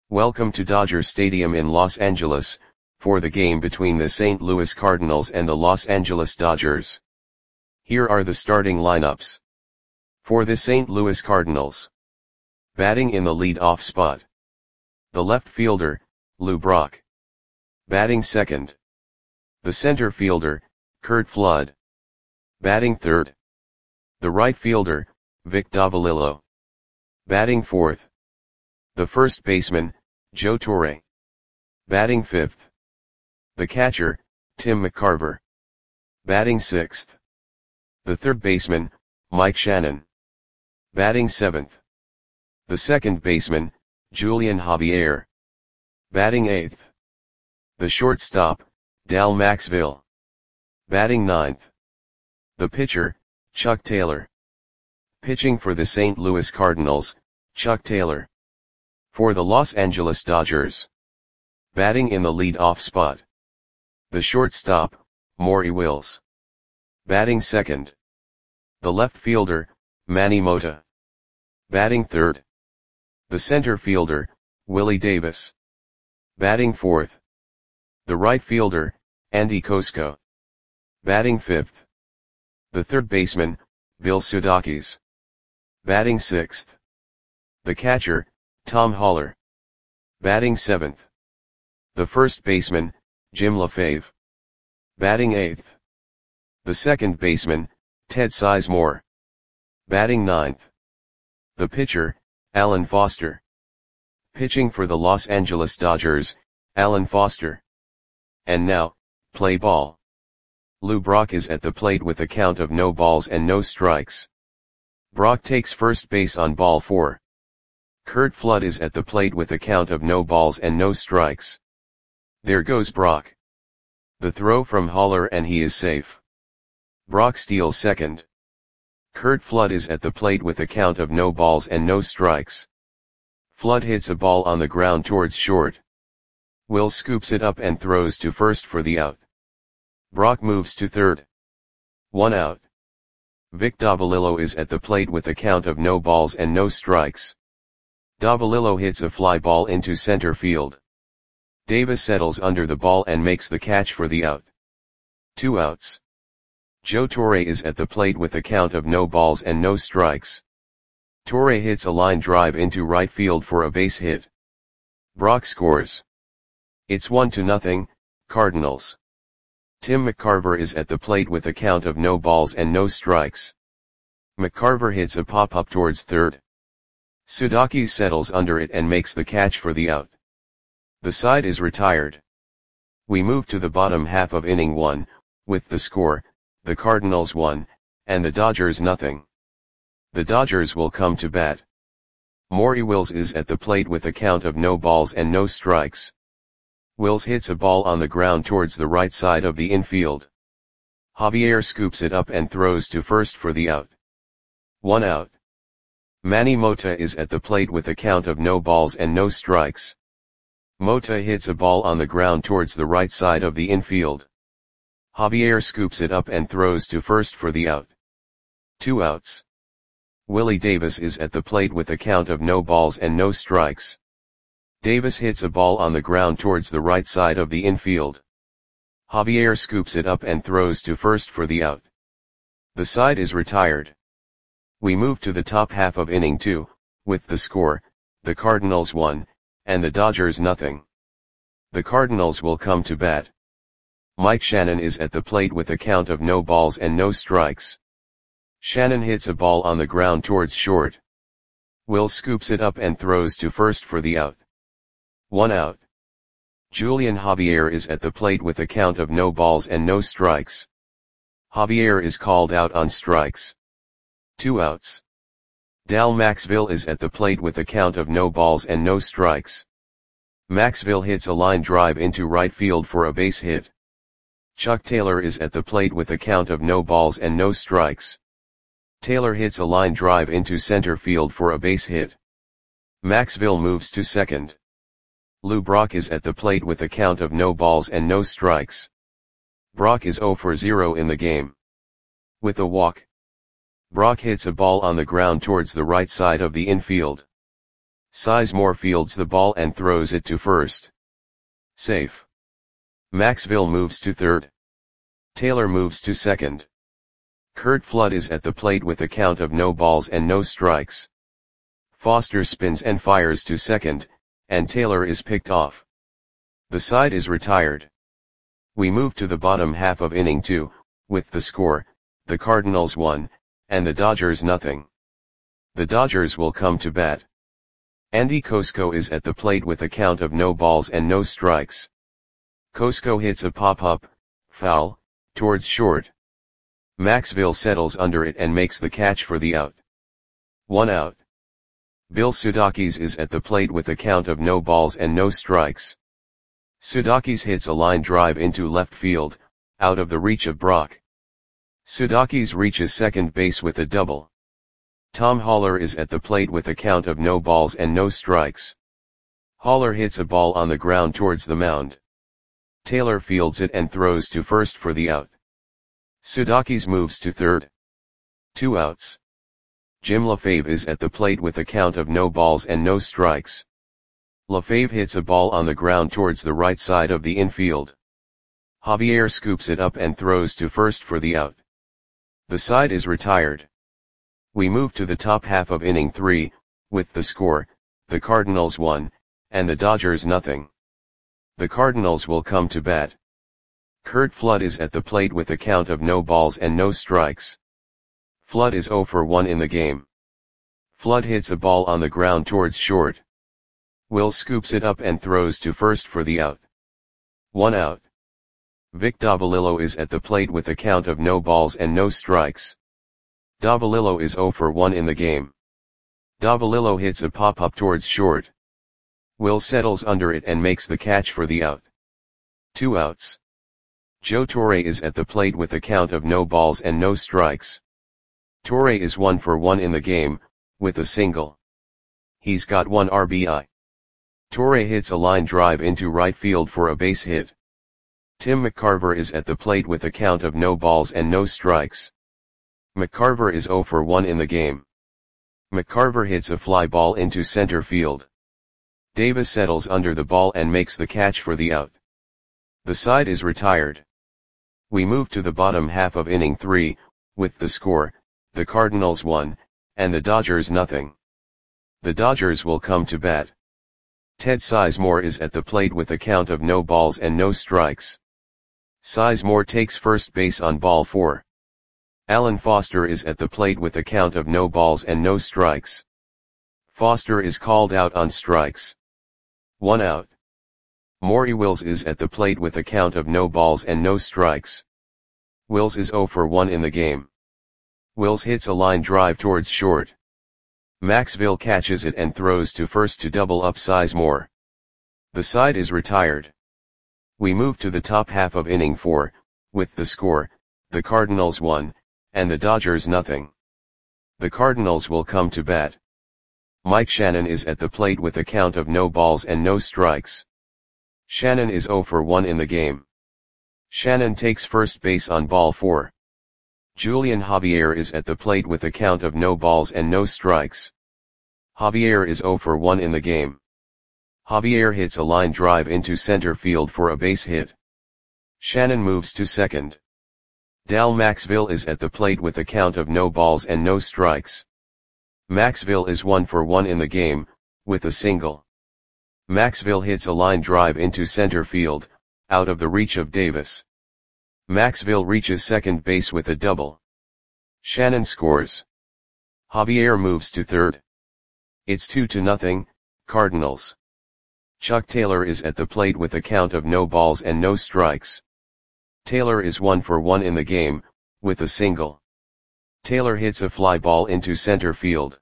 Welcome to Dodger Stadium in Los Angeles, for the game between the St. Louis Cardinals and the Los Angeles Dodgers. Here are the starting lineups. For the St. Louis Cardinals. Batting in the lead-off spot. The left fielder, Lou Brock. Batting second. The center fielder, Curt Flood. Batting third. The right fielder, Vic Davalillo. Batting fourth. The first baseman, Joe Torre. Batting fifth. The catcher, Tim McCarver. Batting sixth. The third baseman, Mike Shannon. Batting seventh. The second baseman, Julian Javier. Batting eighth. The shortstop, Dal Maxville. Batting ninth. The pitcher, Chuck Taylor. Pitching for the St. Louis Cardinals, Chuck Taylor. For the Los Angeles Dodgers. Batting in the lead-off spot. The shortstop, Maury Wills. Batting second. The left fielder, Manny Mota. Batting third. The center fielder, Willie Davis. Batting fourth. The right fielder, Andy Kosko. Batting fifth. The third baseman, Bill Sudakis. Batting sixth. The catcher, Tom Haller. Batting seventh. The first baseman, Jim LaFave. Batting eighth. The second baseman, Ted Sizemore. Batting ninth. The pitcher, Alan Foster. Pitching for the Los Angeles Dodgers, Alan Foster. And now, play ball. Lou Brock is at the plate with a count of no balls and no strikes. Brock takes first base on ball 4. Curt Flood is at the plate with a count of no balls and no strikes. There goes Brock. The throw from Haller and he is safe. Brock steals second. Curt Flood is at the plate with a count of no balls and no strikes. Flood hits a ball on the ground towards short. Will scoops it up and throws to first for the out. Brock moves to third. 1 out. Vic Davalillo is at the plate with a count of no balls and no strikes. Davalillo hits a fly ball into center field. Davis settles under the ball and makes the catch for the out. 2 outs. Joe Torre is at the plate with a count of no balls and no strikes. Torre hits a line drive into right field for a base hit. Brock scores. It's 1-0, Cardinals. Tim McCarver is at the plate with a count of no balls and no strikes. McCarver hits a pop-up towards third. Sudakis settles under it and makes the catch for the out. The side is retired. We move to the bottom half of inning 1, with the score, the Cardinals 1, and the Dodgers 0. The Dodgers will come to bat. Maury Wills is at the plate with a count of no balls and no strikes. Wills hits a ball on the ground towards the right side of the infield. Javier scoops it up and throws to first for the out. 1 out. Manny Mota is at the plate with a count of no balls and no strikes. Mota hits a ball on the ground towards the right side of the infield. Javier scoops it up and throws to first for the out. 2 outs. Willie Davis is at the plate with a count of no balls and no strikes. Davis hits a ball on the ground towards the right side of the infield. Javier scoops it up and throws to first for the out. The side is retired. We move to the top half of inning 2, with the score, the Cardinals 1, and the Dodgers 0. The Cardinals will come to bat. Mike Shannon is at the plate with a count of no balls and no strikes. Shannon hits a ball on the ground towards short. Will scoops it up and throws to first for the out. 1 out. Julian Javier is at the plate with a count of no balls and no strikes. Javier is called out on strikes. 2 outs. Dal Maxville is at the plate with a count of no balls and no strikes. Maxville hits a line drive into right field for a base hit. Chuck Taylor is at the plate with a count of no balls and no strikes. Taylor hits a line drive into center field for a base hit. Maxville moves to second. Lou Brock is at the plate with a count of no balls and no strikes. Brock is 0 for 0 in the game. With a walk. Brock hits a ball on the ground towards the right side of the infield. Sizemore fields the ball and throws it to first. Safe. Maxville moves to third. Taylor moves to second. Curt Flood is at the plate with a count of no balls and no strikes. Foster spins and fires to second, and Taylor is picked off. The side is retired. We move to the bottom half of inning 2, with the score, the Cardinals 1, and the Dodgers nothing. The Dodgers will come to bat. Andy Kosko is at the plate with a count of no balls and no strikes. Kosko hits a pop-up, foul, towards short. Maxville settles under it and makes the catch for the out. 1 out. Bill Sudakis is at the plate with a count of no balls and no strikes. Sudakis hits a line drive into left field, out of the reach of Brock. Sudakis reaches second base with a double. Tom Haller is at the plate with a count of no balls and no strikes. Haller hits a ball on the ground towards the mound. Taylor fields it and throws to first for the out. Sudakis moves to third. 2 outs. Jim LaFave is at the plate with a count of no balls and no strikes. LaFave hits a ball on the ground towards the right side of the infield. Javier scoops it up and throws to first for the out. The side is retired. We move to the top half of inning 3, with the score, the Cardinals 1, and the Dodgers nothing. The Cardinals will come to bat. Curt Flood is at the plate with a count of no balls and no strikes. Flood is 0 for 1 in the game. Flood hits a ball on the ground towards short. Will scoops it up and throws to first for the out. 1 out. Vic Davalillo is at the plate with a count of no balls and no strikes. Davalillo is 0 for 1 in the game. Davalillo hits a pop-up towards short. Will settles under it and makes the catch for the out. 2 outs. Joe Torre is at the plate with a count of no balls and no strikes. Torre is 1 for 1 in the game, with a single. He's got 1 RBI. Torre hits a line drive into right field for a base hit. Tim McCarver is at the plate with a count of no balls and no strikes. McCarver is 0 for 1 in the game. McCarver hits a fly ball into center field. Davis settles under the ball and makes the catch for the out. The side is retired. We move to the bottom half of inning 3, with the score, the Cardinals 1, and the Dodgers nothing. The Dodgers will come to bat. Ted Sizemore is at the plate with a count of no balls and no strikes. Sizemore takes first base on ball 4. Alan Foster is at the plate with a count of no balls and no strikes. Foster is called out on strikes. 1 out. Maury Wills is at the plate with a count of no balls and no strikes. Wills is 0 for 1 in the game. Wills hits a line drive towards short. Maxville catches it and throws to first to double up Sizemore. The side is retired. We move to the top half of inning 4, with the score, the Cardinals 1, and the Dodgers nothing. The Cardinals will come to bat. Mike Shannon is at the plate with a count of no balls and no strikes. Shannon is 0 for 1 in the game. Shannon takes first base on ball 4. Julian Javier is at the plate with a count of no balls and no strikes. Javier is 0 for 1 in the game. Javier hits a line drive into center field for a base hit. Shannon moves to second. Dal Maxville is at the plate with a count of no balls and no strikes. Maxville is 1 for 1 in the game, with a single. Maxville hits a line drive into center field, out of the reach of Davis. Maxville reaches second base with a double. Shannon scores. Javier moves to third. It's 2-0, Cardinals. Chuck Taylor is at the plate with a count of no balls and no strikes. Taylor is 1 for 1 in the game, with a single. Taylor hits a fly ball into center field.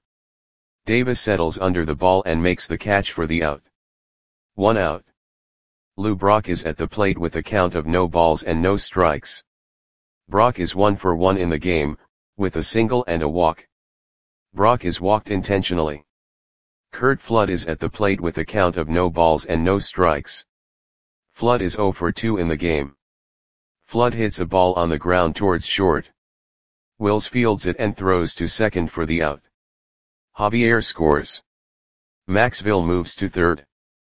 Davis settles under the ball and makes the catch for the out. 1 out. Lou Brock is at the plate with a count of no balls and no strikes. Brock is 1 for 1 in the game, with a single and a walk. Brock is walked intentionally. Curt Flood is at the plate with a count of no balls and no strikes. Flood is 0 for 2 in the game. Flood hits a ball on the ground towards short. Wills fields it and throws to second for the out. Javier scores. Maxville moves to third.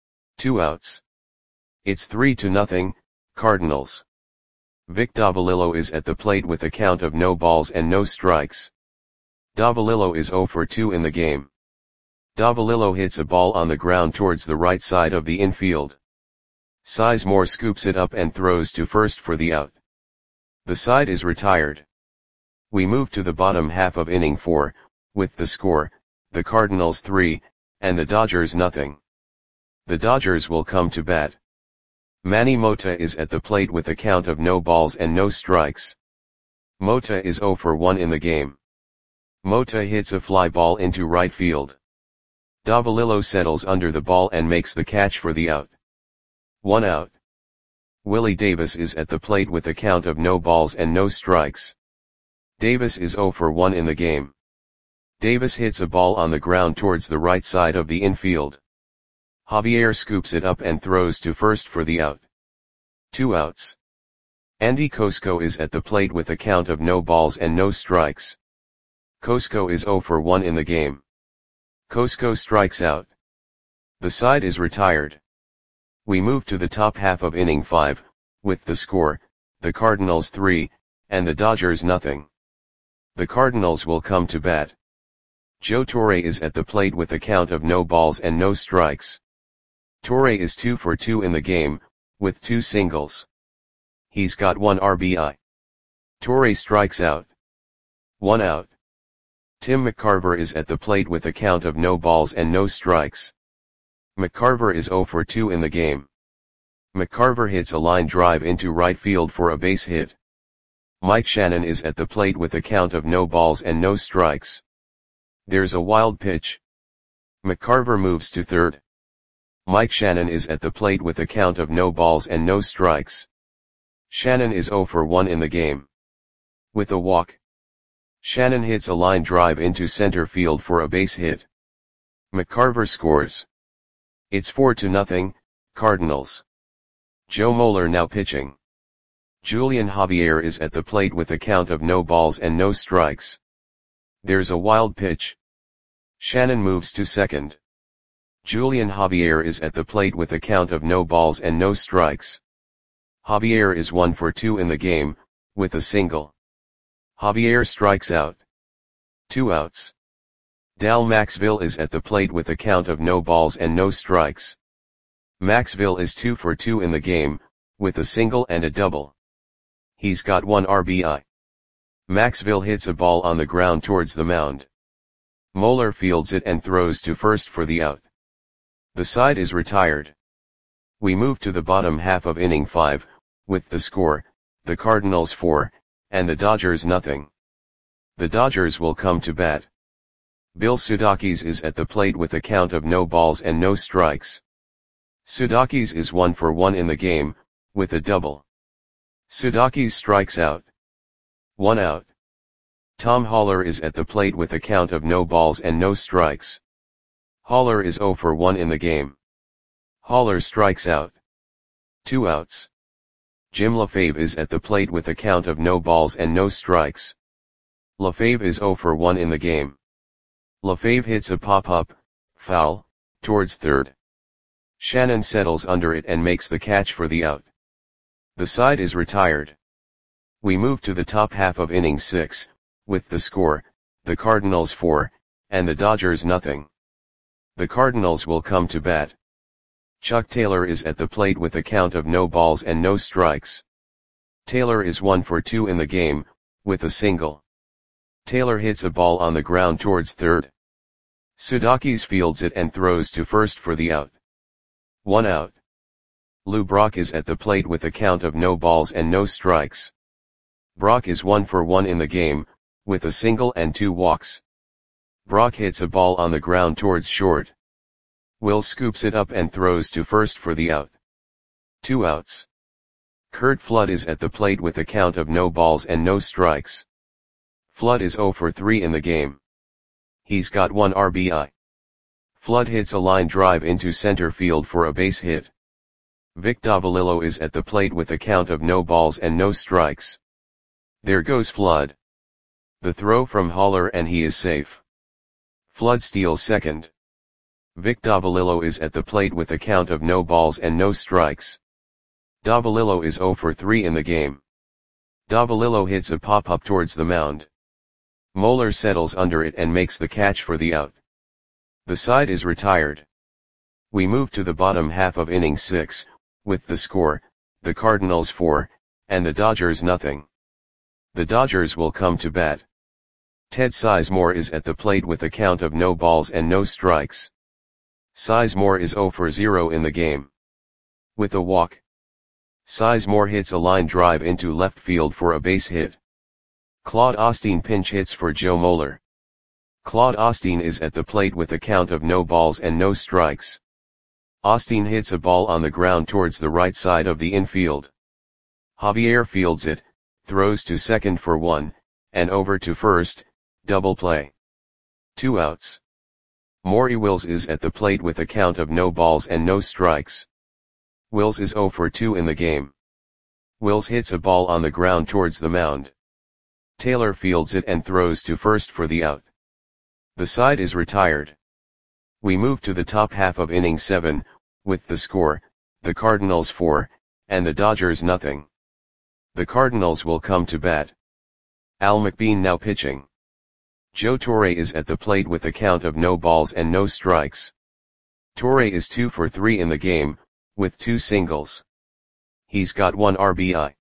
2 outs. It's 3-0, Cardinals. Vic Davalillo is at the plate with a count of no balls and no strikes. Davalillo is 0 for 2 in the game. Davalillo hits a ball on the ground towards the right side of the infield. Sizemore scoops it up and throws to first for the out. The side is retired. We move to the bottom half of inning 4, with the score, the Cardinals 3, and the Dodgers nothing. The Dodgers will come to bat. Manny Mota is at the plate with a count of no balls and no strikes. Mota is 0 for 1 in the game. Mota hits a fly ball into right field. Davalillo settles under the ball and makes the catch for the out. 1 out. Willie Davis is at the plate with a count of no balls and no strikes. Davis is 0 for 1 in the game. Davis hits a ball on the ground towards the right side of the infield. Javier scoops it up and throws to first for the out. 2 outs. Andy Cosco is at the plate with a count of no balls and no strikes. Cosco is 0 for 1 in the game. Cosco strikes out. The side is retired. We move to the top half of inning 5, with the score, the Cardinals 3, and the Dodgers nothing. The Cardinals will come to bat. Joe Torre is at the plate with a count of no balls and no strikes. Torre is 2 for 2 in the game, with 2 singles. He's got 1 RBI. Torre strikes out. 1 out. Tim McCarver is at the plate with a count of no balls and no strikes. McCarver is 0 for 2 in the game. McCarver hits a line drive into right field for a base hit. Mike Shannon is at the plate with a count of no balls and no strikes. There's a wild pitch. McCarver moves to third. Mike Shannon is at the plate with a count of no balls and no strikes. Shannon is 0 for 1 in the game. With a walk. Shannon hits a line drive into center field for a base hit. McCarver scores. It's 4-0, Cardinals. Joe Moeller now pitching. Julian Javier is at the plate with a count of no balls and no strikes. There's a wild pitch. Shannon moves to second. Julian Javier is at the plate with a count of no balls and no strikes. Javier is 1 for 2 in the game, with a single. Javier strikes out. 2 outs. Dal Maxville is at the plate with a count of no balls and no strikes. Maxville is 2 for 2 in the game, with a single and a double. He's got 1 RBI. Maxville hits a ball on the ground towards the mound. Moeller fields it and throws to first for the out. The side is retired. We move to the bottom half of inning 5, with the score, the Cardinals 4, and the Dodgers nothing. The Dodgers will come to bat. Bill Sudakis is at the plate with a count of no balls and no strikes. Sudakis is 1 for 1 in the game, with a double. Sudakis strikes out. 1 out. Tom Haller is at the plate with a count of no balls and no strikes. Haller is 0 for 1 in the game. Haller strikes out. 2 outs. Jim LaFave is at the plate with a count of no balls and no strikes. LaFave is 0 for 1 in the game. LaFave hits a pop-up, foul, towards third. Shannon settles under it and makes the catch for the out. The side is retired. We move to the top half of inning 6, with the score, the Cardinals 4, and the Dodgers nothing. The Cardinals will come to bat. Chuck Taylor is at the plate with a count of no balls and no strikes. Taylor is 1 for 2 in the game, with a single. Taylor hits a ball on the ground towards third. Sudakis fields it and throws to first for the out. 1 out. Lou Brock is at the plate with a count of no balls and no strikes. Brock is 1 for 1 in the game, with a single and 2 walks. Brock hits a ball on the ground towards short. Will scoops it up and throws to first for the out. 2 outs. Curt Flood is at the plate with a count of no balls and no strikes. Flood is 0 for 3 in the game. He's got 1 RBI. Flood hits a line drive into center field for a base hit. Vic Davalillo is at the plate with a count of no balls and no strikes. There goes Flood. The throw from Haller and he is safe. Flood steals second. Vic Davalillo is at the plate with a count of no balls and no strikes. Davalillo is 0 for 3 in the game. Davalillo hits a pop-up towards the mound. Moeller settles under it and makes the catch for the out. The side is retired. We move to the bottom half of inning 6, with the score, the Cardinals 4, and the Dodgers nothing. The Dodgers will come to bat. Ted Sizemore is at the plate with a count of no balls and no strikes. Sizemore is 0 for 0 in the game. With a walk, Sizemore hits a line drive into left field for a base hit. Claude Osteen pinch hits for Joe Moeller. Claude Osteen is at the plate with a count of no balls and no strikes. Osteen hits a ball on the ground towards the right side of the infield. Javier fields it, throws to second for 1, and over to first, double play. 2 outs. Maury Wills is at the plate with a count of no balls and no strikes. Wills is 0 for 2 in the game. Wills hits a ball on the ground towards the mound. Taylor fields it and throws to first for the out. The side is retired. We move to the top half of inning 7, with the score, the Cardinals 4, and the Dodgers nothing. The Cardinals will come to bat. Al McBean now pitching. Joe Torre is at the plate with a count of no balls and no strikes. Torre is 2 for 3 in the game, with 2 singles. He's got 1 RBI.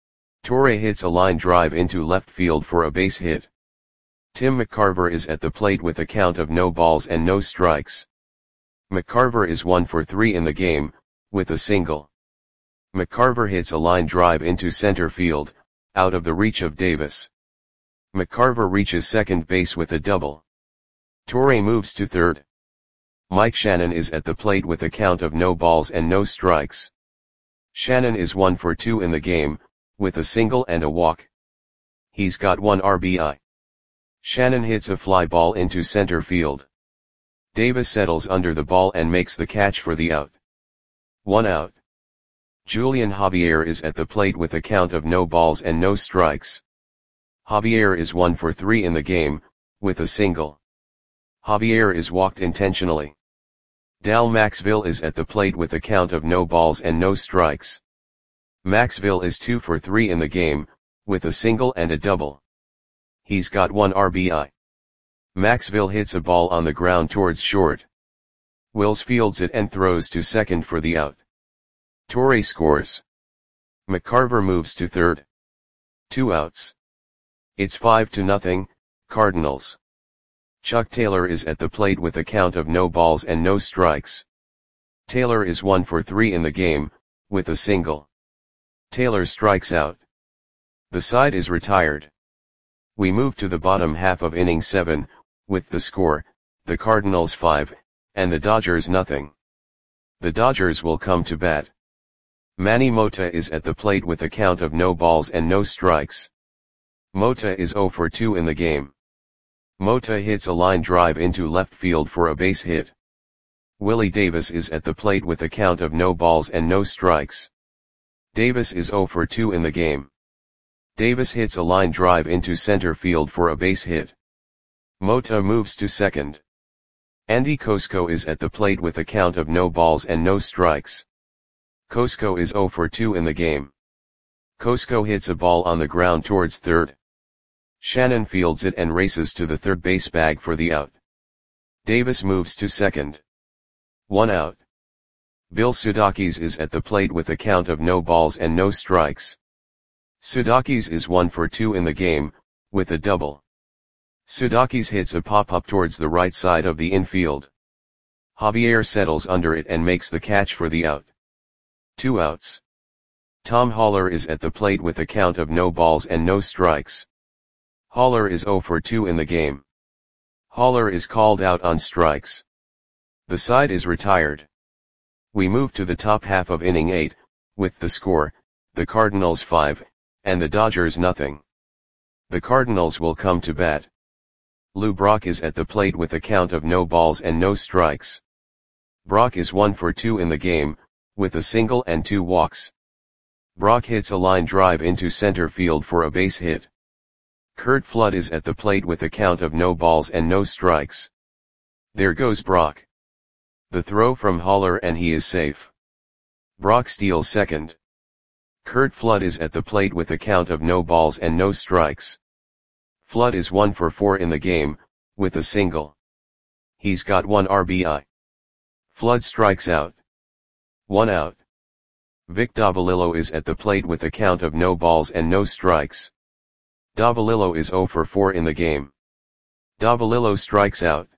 Torre hits a line drive into left field for a base hit. Tim McCarver is at the plate with a count of no balls and no strikes. McCarver is 1 for 3 in the game, with a single. McCarver hits a line drive into center field, out of the reach of Davis. McCarver reaches second base with a double. Torre moves to third. Mike Shannon is at the plate with a count of no balls and no strikes. Shannon is 1 for 2 in the game, with a single and a walk. He's got 1 RBI. Shannon hits a fly ball into center field. Davis settles under the ball and makes the catch for the out. 1 out. Julian Javier is at the plate with a count of no balls and no strikes. Javier is 1 for 3 in the game, with a single. Javier is walked intentionally. Dal Maxville is at the plate with a count of no balls and no strikes. Maxville is 2 for 3 in the game, with a single and a double. He's got 1 RBI. Maxville hits a ball on the ground towards short. Wills fields it and throws to second for the out. Torre scores. McCarver moves to third. 2 outs. It's 5-0, Cardinals. Chuck Taylor is at the plate with a count of no balls and no strikes. Taylor is 1 for 3 in the game, with a single. Taylor strikes out. The side is retired. We move to the bottom half of inning 7, with the score, the Cardinals 5, and the Dodgers nothing. The Dodgers will come to bat. Manny Mota is at the plate with a count of no balls and no strikes. Mota is 0 for 2 in the game. Mota hits a line drive into left field for a base hit. Willie Davis is at the plate with a count of no balls and no strikes. Davis is 0 for 2 in the game. Davis hits a line drive into center field for a base hit. Mota moves to second. Andy Kosko is at the plate with a count of no balls and no strikes. Kosko is 0 for 2 in the game. Kosko hits a ball on the ground towards third. Shannon fields it and races to the third base bag for the out. Davis moves to second. 1 out. Bill Sudakis is at the plate with a count of no balls and no strikes. Sudakis is 1 for 2 in the game, with a double. Sudakis hits a pop-up towards the right side of the infield. Javier settles under it and makes the catch for the out. 2 outs. Tom Haller is at the plate with a count of no balls and no strikes. Haller is 0 for 2 in the game. Haller is called out on strikes. The side is retired. We move to the top half of inning 8, with the score, the Cardinals 5, and the Dodgers nothing. The Cardinals will come to bat. Lou Brock is at the plate with a count of no balls and no strikes. Brock is 1 for 2 in the game, with a single and 2 walks. Brock hits a line drive into center field for a base hit. Curt Flood is at the plate with a count of no balls and no strikes. There goes Brock. The throw from Haller and he is safe. Brock steals second. Curt Flood is at the plate with a count of no balls and no strikes. Flood is 1 for 4 in the game, with a single. He's got 1 RBI. Flood strikes out. 1 out. Vic Davalillo is at the plate with a count of no balls and no strikes. Davalillo is 0 for 4 in the game. Davalillo strikes out.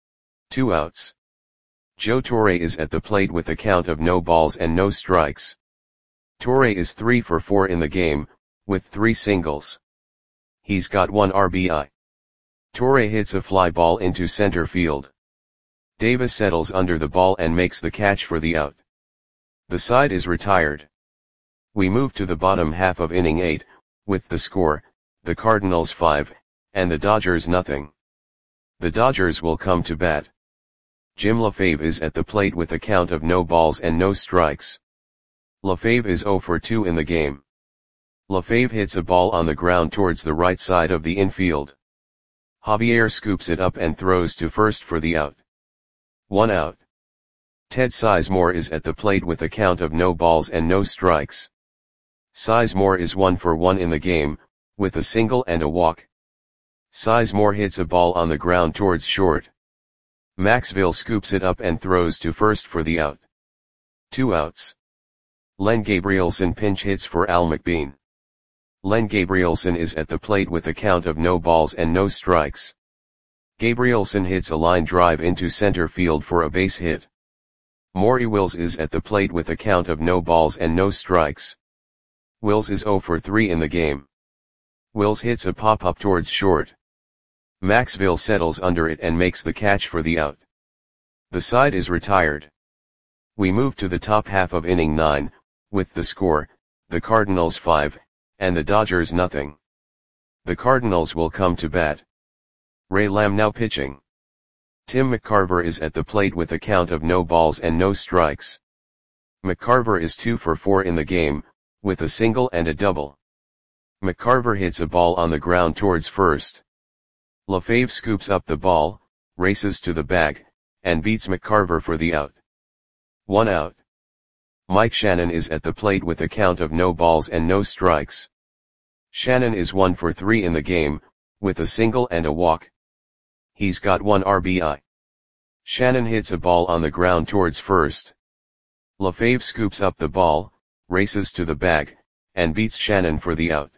2 outs. Joe Torre is at the plate with a count of no balls and no strikes. Torre is 3 for 4 in the game, with 3 singles. He's got 1 RBI. Torre hits a fly ball into center field. Davis settles under the ball and makes the catch for the out. The side is retired. We move to the bottom half of inning 8, with the score, the Cardinals 5, and the Dodgers nothing. The Dodgers will come to bat. Jim LaFave is at the plate with a count of no balls and no strikes. LaFave is 0 for 2 in the game. LaFave hits a ball on the ground towards the right side of the infield. Javier scoops it up and throws to first for the out. 1 out. Ted Sizemore is at the plate with a count of no balls and no strikes. Sizemore is 1 for 1 in the game, with a single and a walk. Sizemore hits a ball on the ground towards short. Maxville scoops it up and throws to first for the out. 2 outs. Len Gabrielson pinch hits for Al McBean. Len Gabrielson is at the plate with a count of no balls and no strikes. Gabrielson hits a line drive into center field for a base hit. Maury Wills is at the plate with a count of no balls and no strikes. Wills is 0 for 3 in the game. Wills hits a pop-up towards short. Maxville settles under it and makes the catch for the out. The side is retired. We move to the top half of inning 9, with the score, the Cardinals 5, and the Dodgers nothing. The Cardinals will come to bat. Ray Lamb now pitching. Tim McCarver is at the plate with a count of no balls and no strikes. McCarver is 2 for 4 in the game, with a single and a double. McCarver hits a ball on the ground towards first. LaFave scoops up the ball, races to the bag, and beats McCarver for the out. 1 out. Mike Shannon is at the plate with a count of no balls and no strikes. Shannon is 1 for 3 in the game, with a single and a walk. He's got 1 RBI. Shannon hits a ball on the ground towards first. LaFave scoops up the ball, races to the bag, and beats Shannon for the out.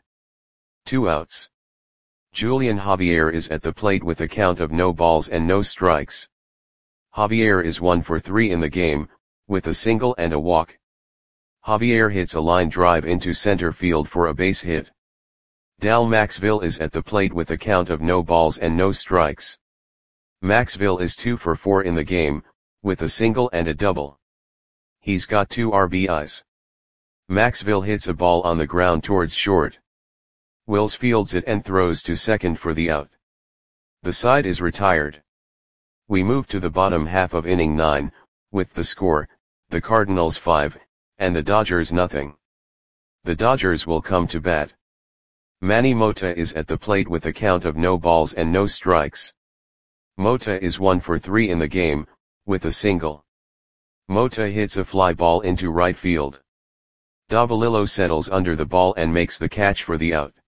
2 outs. Julian Javier is at the plate with a count of no balls and no strikes. Javier is 1 for 3 in the game, with a single and a walk. Javier hits a line drive into center field for a base hit. Dal Maxville is at the plate with a count of no balls and no strikes. Maxville is 2 for 4 in the game, with a single and a double. He's got 2 RBIs. Maxville hits a ball on the ground towards short. Wills fields it and throws to second for the out. The side is retired. We move to the bottom half of inning 9, with the score, the Cardinals 5, and the Dodgers nothing. The Dodgers will come to bat. Manny Mota is at the plate with a count of no balls and no strikes. Mota is 1 for 3 in the game, with a single. Mota hits a fly ball into right field. Davalillo settles under the ball and makes the catch for the out.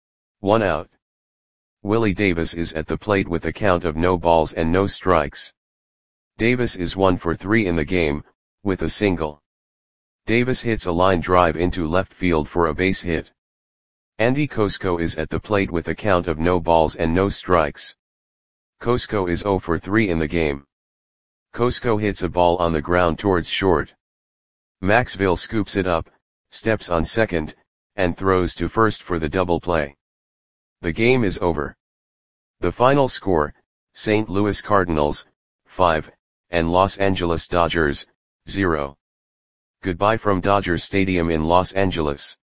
1 out. Willie Davis is at the plate with a count of no balls and no strikes. Davis is 1 for 3 in the game, with a single. Davis hits a line drive into left field for a base hit. Andy Kosko is at the plate with a count of no balls and no strikes. Kosko is 0 for 3 in the game. Kosko hits a ball on the ground towards short. Maxville scoops it up, steps on second, and throws to first for the double play. The game is over. The final score, St. Louis Cardinals, 5, and Los Angeles Dodgers, 0. Goodbye from Dodger Stadium in Los Angeles.